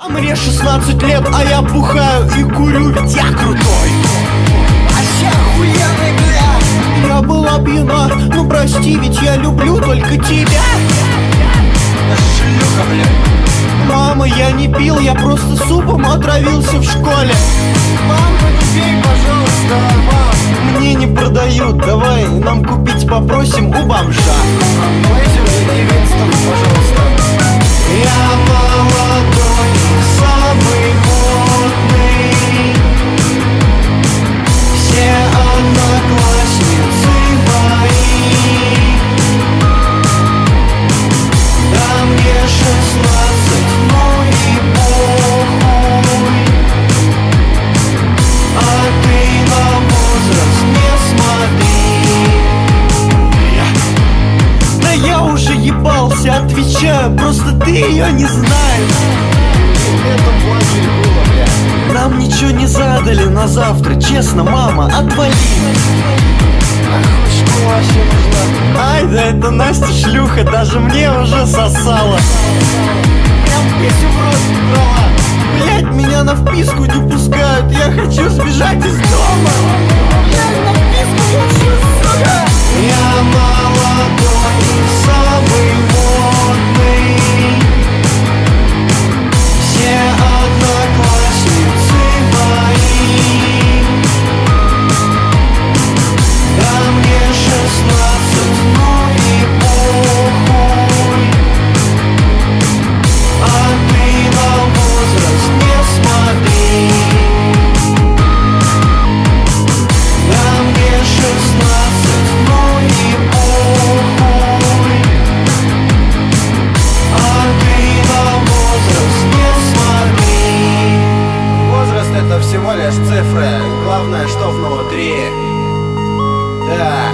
Мне 16 лет, а я бухаю и курю, ведь я крутой. Вообще охуенный, бля. Я была пьяна, ну прости, ведь я люблю только тебя. Шлюха, бля. Мама, я не пил, я просто супом отравился в школе. Мама, не пей, пожалуйста, мам. Мне не продают, давай нам купить попросим у бомжа. Давайте уже не Винстон, пожалуйста. Я молодой, самый модный. Все одноклассницы мои. Да мне 16, ну и похуй. А ты на возраст не смотри. Да я уже ебался, отвечаю, просто ты ее не знаешь. Нам ничего не задали на завтра, честно, мама, отвали. Ай, да это Настя шлюха, даже мне уже сосала. Прям писю в рот брала. Блять, меня на вписку не пускают, я хочу сбежать из дома. Блять, на вписку хочу, сука. Я молодой, самый модный. Все одноклассницы мои. Да мне 16, ну и похуй. А ты на возраст не смотри. Да мне 16, ну и похуй. А ты на возраст не смотри. Возраст — это всего лишь цифры, главное, что внутри. Да.